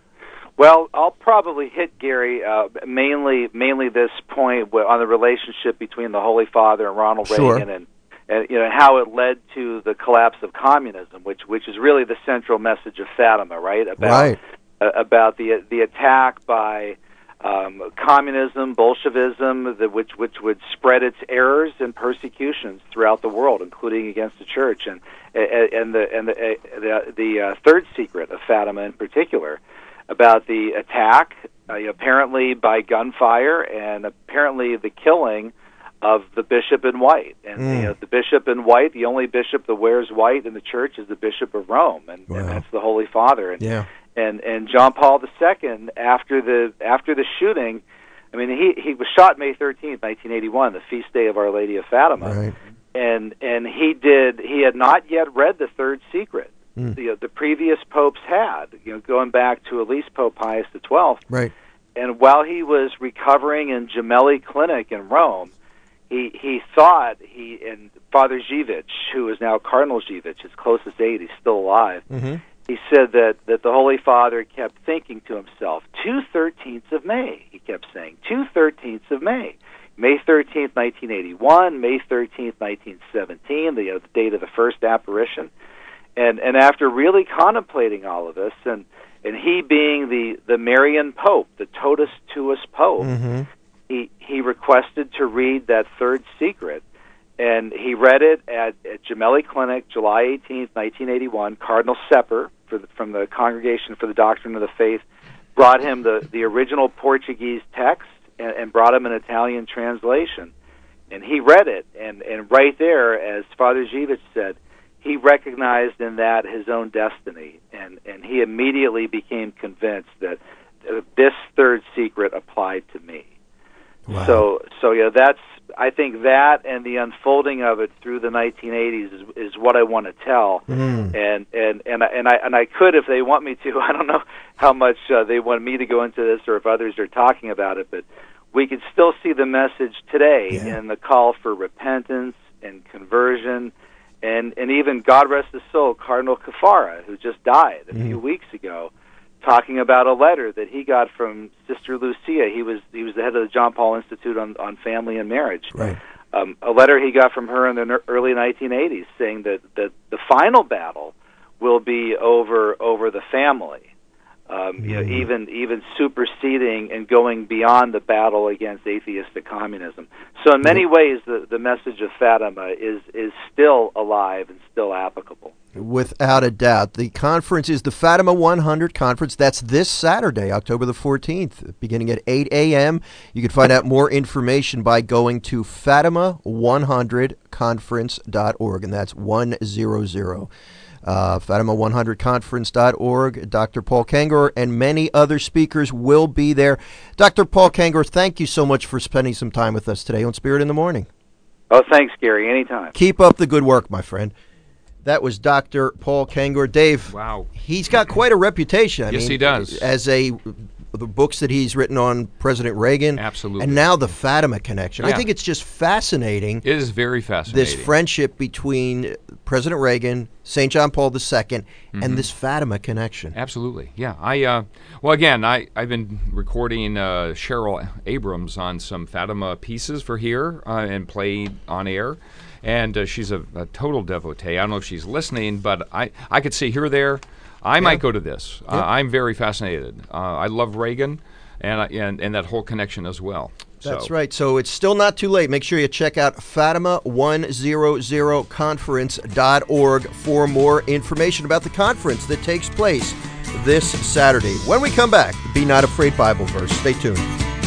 Well, I'll probably hit, Gary, uh, mainly mainly this point on the relationship between the Holy Father and Ronald sure. Reagan, and, and you know how it led to the collapse of communism, which which is really the central message of Fatima, right? About right. Uh, about the the attack by um, communism, Bolshevism, the, which which would spread its errors and persecutions throughout the world, including against the church, and and the and the uh, the, the uh, third secret of Fatima in particular, about the attack, uh, apparently by gunfire, and apparently the killing of the bishop in white. And mm. you know, the bishop in white, the only bishop that wears white in the church, is the Bishop of Rome, and, wow. and that's the Holy Father. And, yeah. and and John Paul the Second, after the after the shooting, I mean, he he was shot May thirteenth, nineteen eighty-one, the feast day of Our Lady of Fatima, right. and and he did he had not yet read the third secret. Mm. The, the previous popes had, you know, going back to at least Pope Pius the Twelfth. Right. And while he was recovering in Gemelli Clinic in Rome, he he thought he and Father Zivich, who is now Cardinal Zivich, his closest aide, he's still alive. Mm-hmm. He said that, that the Holy Father kept thinking to himself, two thirteenths of May. He kept saying, two thirteenths of May. May thirteenth, nineteen eighty-one, May thirteenth, nineteen seventeen, the, you know, the date of the first apparition. And and after really contemplating all of this, and, and he being the, the Marian Pope, the totus tuus Pope, mm-hmm. he he requested to read that third secret, and he read it at, at Gemelli Clinic, July eighteenth, nineteen eighty-one. Cardinal Sepper, for the, from the Congregation for the Doctrine of the Faith, brought him the, the original Portuguese text and, and brought him an Italian translation. And he read it, and, and right there, as Father Zivich said, he recognized in that his own destiny, and, and he immediately became convinced that uh, this third secret applied to me. Wow. So, so yeah, that's I think that and the unfolding of it through the nineteen eighties is, is what I want to tell. Mm. And and and I, and I and I could, if they want me to. I don't know how much uh, they want me to go into this, or if others are talking about it, but we can still see the message today yeah. in the call for repentance and conversion. And and even, God rest his soul, Cardinal Caffarra, who just died a mm. few weeks ago, talking about a letter that he got from Sister Lucia. He was he was the head of the John Paul Institute on, on Family and Marriage. Right. Um, a letter he got from her in the early nineteen eighties, saying that, that the final battle will be over over the family. Um, mm. you know, even even superseding and going beyond the battle against atheistic communism. So in many mm. ways, the, the message of Fatima is is still alive and still applicable. Without a doubt. The conference is the Fatima one hundred Conference. That's this Saturday, October the fourteenth, beginning at eight a.m. You can find out more information by going to fatima one hundred conference dot org, and that's one hundred. Uh, fatima one hundred conference dot org. Doctor Paul Kengor and many other speakers will be there. Doctor Paul Kengor, thank you so much for spending some time with us today on Spirit in the Morning. Oh, thanks, Gary. Anytime. Keep up the good work, my friend. That was Doctor Paul Kengor. Dave, wow, he's got quite a reputation. I yes, mean, he does. As a the books that he's written on President Reagan, absolutely, and now the Fatima connection. Yeah. I think it's just fascinating. It is very fascinating. This friendship between President Reagan, Saint John Paul the Second, Mhm. and this Fatima connection. Absolutely, yeah. I uh, well, again, I I've been recording uh, Cheryl Abrams on some Fatima pieces for here uh, and played on air. And uh, she's a, a total devotee. I don't know if she's listening, but I, I could see her there. I Yeah. might go to this. Yeah. Uh, I'm very fascinated. Uh, I love Reagan and, I- and and that whole connection as well. That's So- right. So it's still not too late. Make sure you check out Fatima one hundred conference dot org for more information about the conference that takes place this Saturday. When we come back, Be Not Afraid Bible verse. Stay tuned.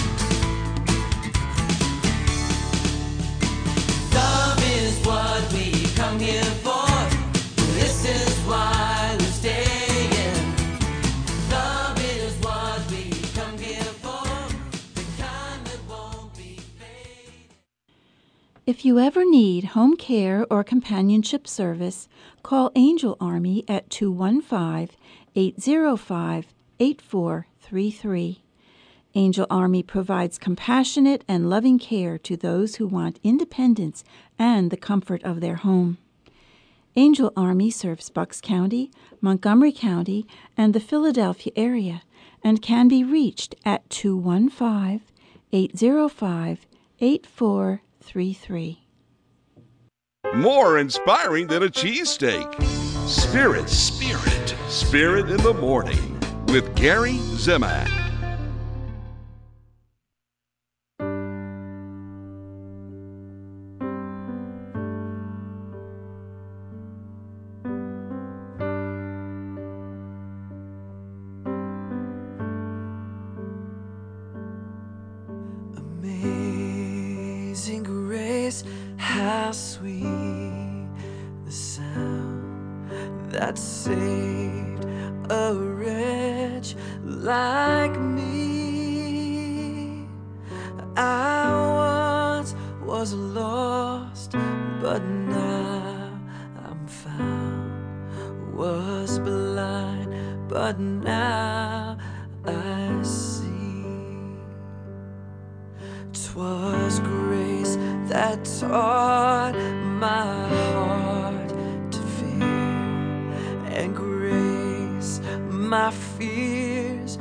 Love is what we come here for. This is why we're staying. Love is what we come here for. The kind that won't be fading. If you ever need home care or companionship service, call Angel Army at two one five, eight zero five, eight four three three. Angel Army provides compassionate and loving care to those who want independence and the comfort of their home. Angel Army serves Bucks County, Montgomery County, and the Philadelphia area, and can be reached at two one five, eight zero five, eight four three three. More inspiring than a cheesesteak. Spirit, Spirit, Spirit in the Morning with Gary Zimak. Amazing grace, how sweet the sound that saved a wretch like me. I once was lost, but now I'm found. Was blind, but now I see. 'Twas grace that taught my heart to fear, and grace my fears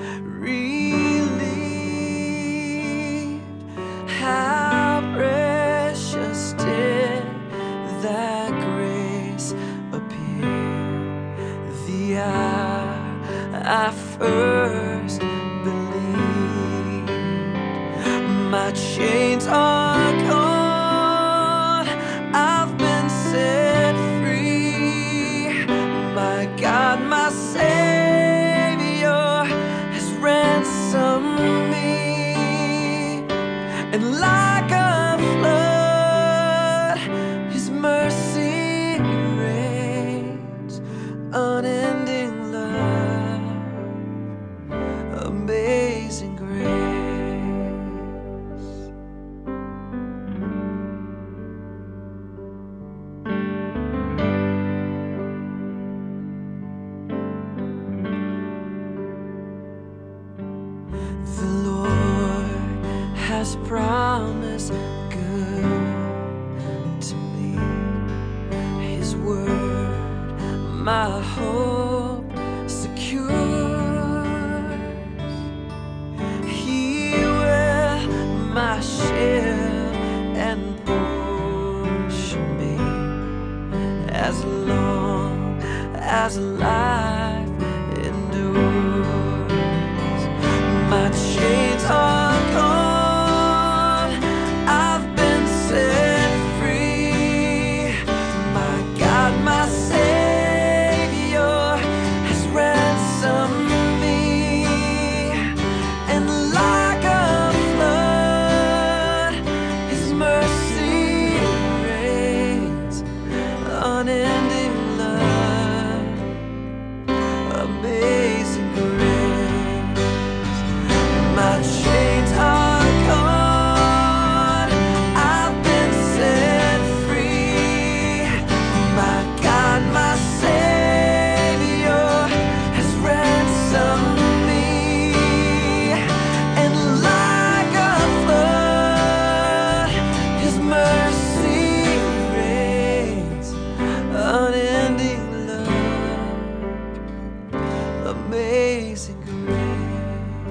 relieved. How precious did that grace appear the hour I first believed. My chains are gone, I've been set free. My God, my Savior has ransomed me. And like a flood, His mercy reigns. Unending love, amazing grace. The Lord has promised good to me. His word, my hope secures. He will my shield and portion be, as long as life endures. My chains are gone, I've been set free. My God, my Savior has ransomed me. And like a flood, His mercy reigns. Unending love, amazing grace. My chains are gone, I've been set Amazing grace.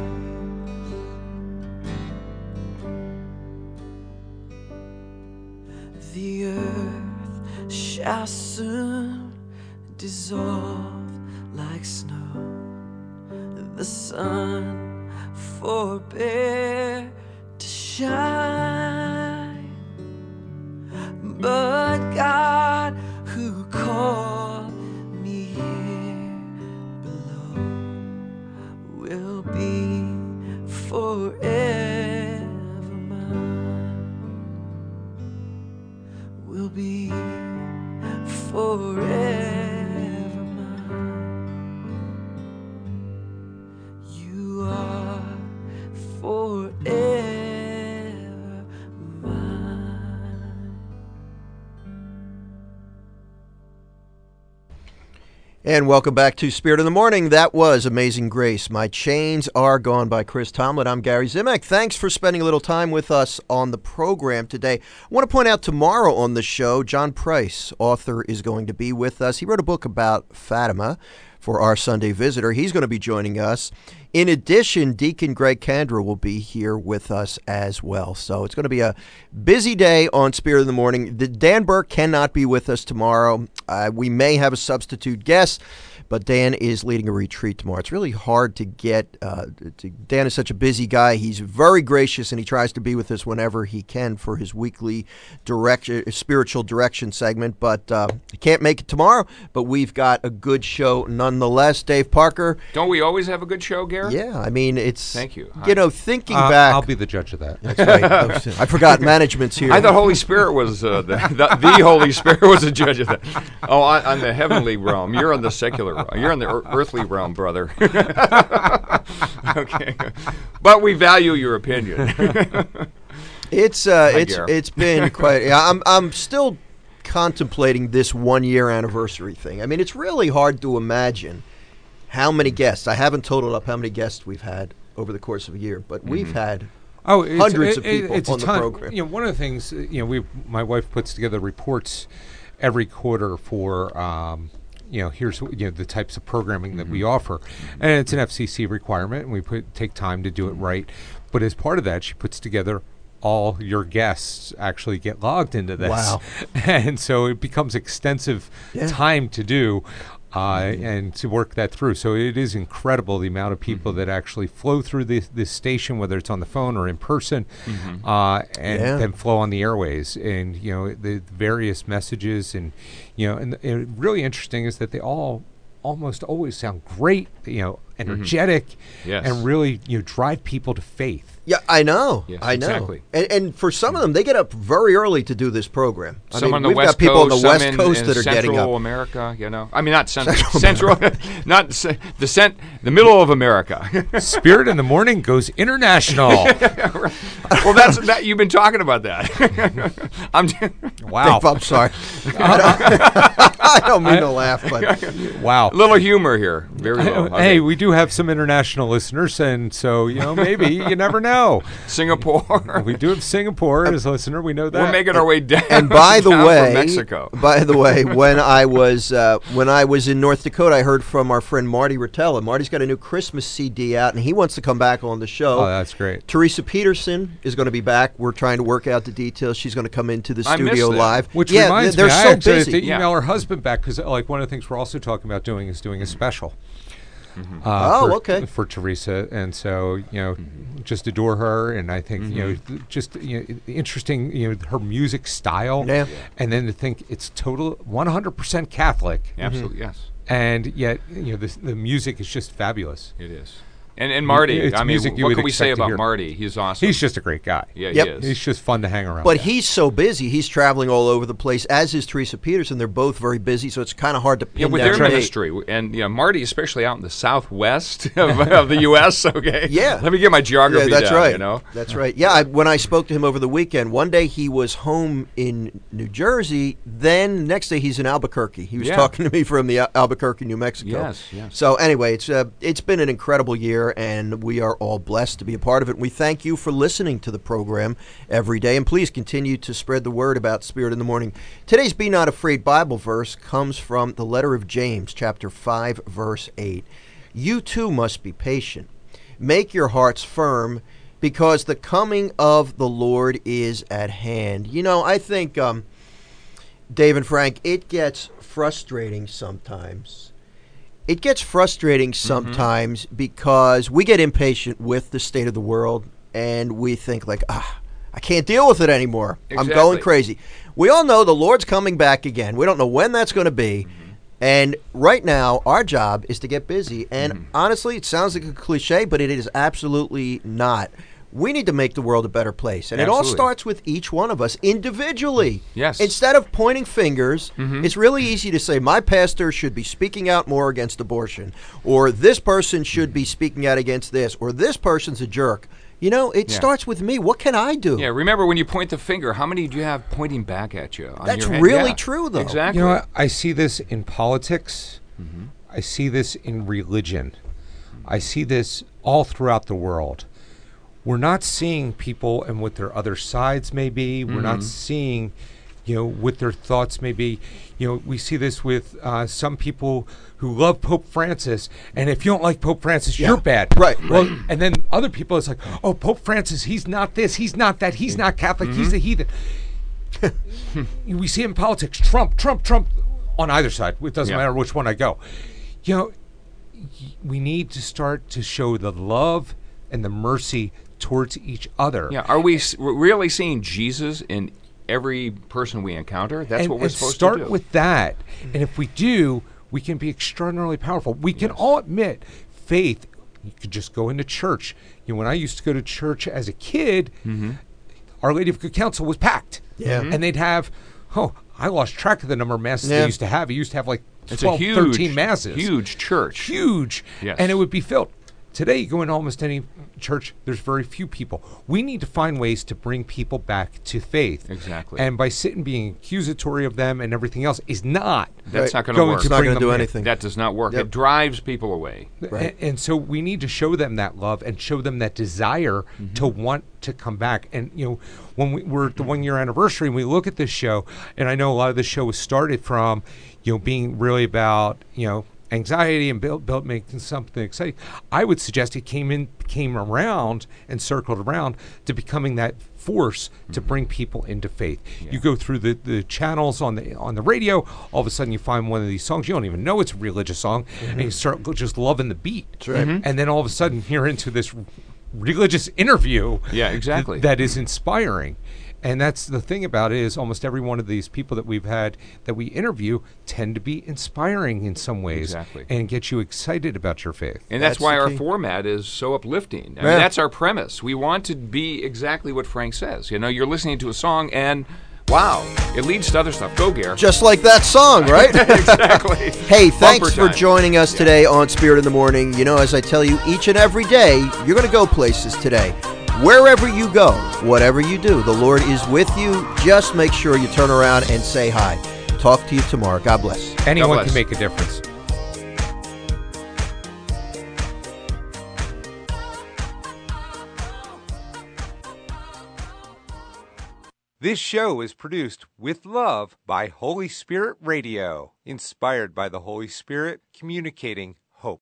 The earth shall soon dissolve like snow. The sun forbear to shine, but God who called me here below will be forever mine, will be forever mine. You are forever mine. And welcome back to Spirit in the Morning. That was Amazing Grace. My Chains Are Gone by Chris Tomlin. I'm Gary Zimak. Thanks for spending a little time with us on the program today. I want to point out tomorrow on the show, John Price, author, is going to be with us. He wrote a book about Fatima for our Sunday Visitor. He's going to be joining us. In addition, Deacon Greg Kandra will be here with us as well. So it's going to be a busy day on Spirit in the Morning. The, Dan Burke cannot be with us tomorrow. Uh, we may have a substitute guest, but Dan is leading a retreat tomorrow. It's really hard to get. Uh, to, Dan is such a busy guy. He's very gracious, and he tries to be with us whenever he can for his weekly direction, spiritual direction segment. But uh, he can't make it tomorrow. But we've got a good show nonetheless. Dave Parker. Don't we always have a good show, Gary? Yeah, I mean, it's. Thank you. You know, thinking Uh, back. I'll be the judge of that. That's right. I forgot management's here. I thought Holy Spirit was uh, the, the the Holy Spirit was the judge of that. Oh, on, on the heavenly realm. You're on the secular realm. You're on the ear- earthly realm, brother. Okay, but we value your opinion. It's uh, Hi, it's Gary. it's been quite. Yeah, I'm I'm still contemplating this one year anniversary thing. I mean, it's really hard to imagine how many guests. I haven't totaled up how many guests we've had over the course of a year, but we've had Oh, it's, hundreds it- of it- people it's on a the ton. program. You know, one of the things, uh, you know, we my wife puts together reports every quarter for, um, you know, here's what- you know the types of programming that we offer, and it's an F C C requirement, and we put take time to do it right. But as part of that, she puts together all your guests actually get logged into this. Wow. And so it becomes extensive Yeah. time to do. Uh, and to work that through. So it is incredible the amount of people that actually flow through this, this station, whether it's on the phone or in person, Mhm. uh, and Yeah. then flow on the airways. And, you know, the various messages and, you know, and, and really interesting is that they all almost always sound great, you know, energetic, Yes. and really, you know, drive people to faith. Yeah, I know. Yes, I know. exactly. And, and for some of them, they get up very early to do this program. I Some mean, on the we've West got people Coast, on the some West in, Coast in that are Central getting up. America, you know. I mean, not cent- Central, not ce- the cent- the middle of America. Spirit in the Morning goes international. Well, that's that. You've been talking about that. I'm. Wow. Dave, I'm sorry. I, don't, I don't mean to laugh, but Wow. Little humor here. Very low. Okay. Hey, we do have some international listeners, and so, you know, maybe you never know. Singapore. We do have Singapore as a listener. We know that. We're making our way down. And by the down way, from Mexico. by the way, when I was uh, when I was in North Dakota, I heard from our friend Marty Rotella. Marty's got a new Christmas C D out, and he wants to come back on the show. Oh, that's great. Teresa Peterson is going to be back. We're trying to work out the details. She's going to come into the I missed studio that. live. Which yeah, reminds they're me, I so actually busy. have to Yeah. email her husband back because, like, one of the things we're also talking about doing is doing a special. Mm-hmm. Uh, Oh, for, okay. For Teresa, and so, you know, just adore her, and I think, you know, th- just, you know, interesting, you know, her music style, Yeah. and then to think it's total one hundred percent Catholic, Absolutely, yes. and yet, you know, the the music is just fabulous. It is. And and Marty, It's I mean, music you what would can we say expect to about hear. Marty? He's awesome. He's just a great guy. yeah, Yep. he is. He's just fun to hang around. But with. he's so busy. He's traveling all over the place, as is Teresa Peterson. They're both very busy, so it's kind of hard to pin Yeah, with down their a date. ministry, and you know, Marty, especially out in the southwest of, of the U S Okay, Yeah. Let me get my geography Yeah, that's down. right. You know, That's right. Yeah, I, when I spoke to him over the weekend, one day he was home in New Jersey. Then next day he's in Albuquerque. He was Yeah. talking to me from the Al- Albuquerque, New Mexico. Yes, yes. So anyway, it's uh, it's been an incredible year, and we are all blessed to be a part of it. We thank you for listening to the program every day, and please continue to spread the word about Spirit in the Morning. Today's Be Not Afraid Bible verse comes from the letter of James, chapter five, verse eight. you too must be patient. Make your hearts firm, because the coming of the Lord is at hand. You know, I think, um, Dave and Frank, it gets frustrating sometimes. It gets frustrating sometimes mm-hmm. because we get impatient with the state of the world, and we think like, ah, I can't deal with it anymore. Exactly. I'm going crazy. We all know the Lord's coming back again. We don't know when that's going to be. Mm-hmm. And right now, our job is to get busy. And mm-hmm. honestly, it sounds like a cliche, but it is absolutely not. We need to make the world a better place. And Absolutely. It all starts with each one of us individually. Yes. Instead of pointing fingers, mm-hmm. it's really easy to say, my pastor should be speaking out more against abortion, or this person should be speaking out against this, or this person's a jerk. You know, it yeah. starts with me. What can I do? Yeah, remember when you point the finger, how many do you have pointing back at you? On That's your really yeah. true, though. Exactly. You know, I, I see this in politics. Mm-hmm. I see this in religion. I see this all throughout the world. We're not seeing people and what their other sides may be. We're mm-hmm. not seeing, you know, what their thoughts may be. You know, we see this with uh, some people who love Pope Francis, and if you don't like Pope Francis, yeah. you're bad. Right, Well, right. And then other people, it's like, oh, Pope Francis, he's not this, he's not that, he's not Catholic, mm-hmm. he's a heathen. We see it in politics, Trump, Trump, Trump, on either side. It doesn't yeah. matter which one I go. You know, we need to start to show the love and the mercy towards each other. Yeah, are we s- really seeing Jesus in every person we encounter? That's and, what we're and supposed start to do. with that. And if we do, we can be extraordinarily powerful. We can yes. all admit faith. You could just go into church. You know, when I used to go to church as a kid, mm-hmm. Our Lady of Good Counsel was packed. Yeah. Mm-hmm. And they'd have, oh, I lost track of the number of masses yeah. they used to have. It used to have like it's twelve, a huge, thirteen masses. Huge church. Huge. Yes. And it would be filled. Today, you go into almost any church, there's very few people. We need to find ways to bring people back to faith. Exactly. And by sitting being accusatory of them and everything else is not That's right. not going going work. to It's not going to do in. anything. That does not work. Yep. It drives people away. Right. And, and so we need to show them that love and show them that desire mm-hmm. to want to come back. And, you know, when we, we're at the one-year anniversary and we look at this show, and I know a lot of this show was started from, you know, being really about, you know, anxiety and build, build making something exciting. I would suggest it came in, came around and circled around to becoming that force mm-hmm. to bring people into faith. Yeah. You go through the, the channels on the on the radio, all of a sudden you find one of these songs, you don't even know it's a religious song, mm-hmm. and you start just loving the beat. That's right. Mm-hmm. And then all of a sudden you're into this religious interview yeah, exactly. th- that is inspiring. And that's the thing about it is almost every one of these people that we've had that we interview tend to be inspiring in some ways exactly. and get you excited about your faith. And that's, that's why our key. format is so uplifting. I yeah. mean, that's our premise. We want to be exactly what Frank says. You know, you're listening to a song and wow, it leads to other stuff. Go, Gare. Just like that song, right? Exactly. Hey, thanks Bumper for time. joining us yeah. today on Spirit in the Morning. You know, as I tell you each and every day, you're going to go places today. Wherever you go, whatever you do, the Lord is with you. Just make sure you turn around and say hi. Talk to you tomorrow. God bless. Anyone God bless. can make a difference. This show is produced with love by Holy Spirit Radio, inspired by the Holy Spirit, communicating